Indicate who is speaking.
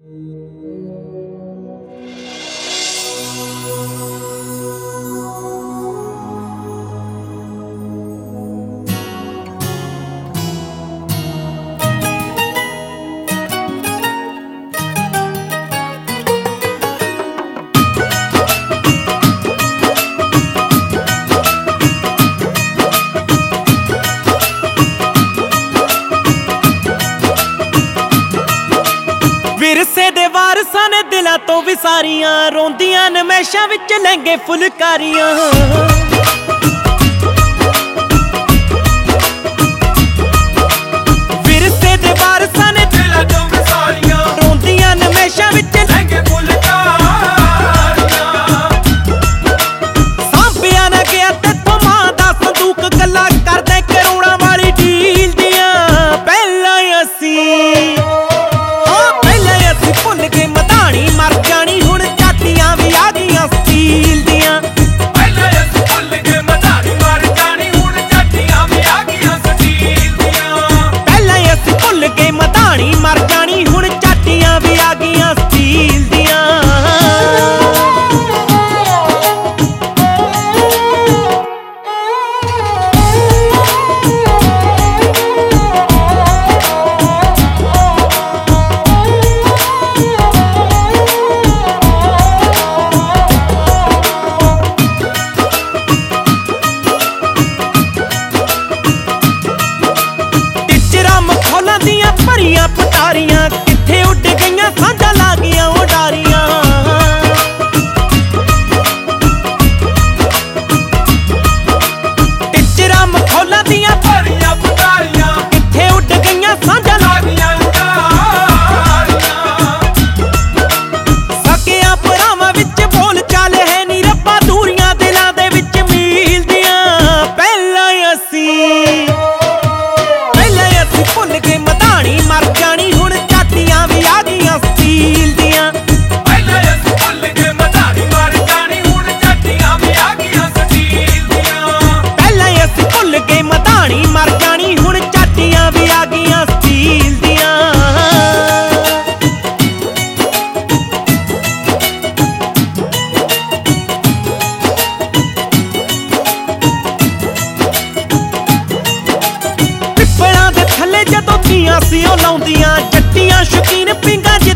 Speaker 1: विरसे दे वारसां ने दिलां तो विसारियां रोंदियां नमैशां विच लहंगे फुलकारियां। विरसे दे वारसां ने दिलां तो विसारियां रोंदियां नमैशां विच लहंगे फुलकारियां। सांभिया ना गया तेथों मां दा संदूक गल्लां करदे करोड़ां वाली डील दियां। पहलां असीं भुल गए मधानी मर जानी हुण झाटियां भी आ गईयां स्टील दियां। पहले असीं भुल गए मधानी मर जानी हुण झाटियां भी आ गईयां स्टील दियां। पहले असीं भुल गए मधानी मर जानी हुण झाटियां भी आ गईयां स्टील दियां। भरियां पटारियां किथे उड़ गईयां सांझा ला गईयां उडारियां। टिचरा मखौला दियां भरियां पटारियां किथे उड़ गईयां सांझा ला गईयां उडारियां। सकियां भरावां विच बोल चाल है नी रब्बा दूरियां दिलां दे विच मील दियां। पहलां असीं भुल गए मधानी मर जानी हुण झाटियां भी आ गईयां स्टील दियां। पहले असीं भुल गए मधानी मर जानी हुण झाटियां भी आ गईयां स्टील दियां। पहले असीं भुल गए मधानी मर जानी हुण झाटियां भी आ गईयां स्टील दियां। पिपलां दे थल्ले जदों धीआं सी ओ लाउंदियां जट्टियां शौकीन पिंगां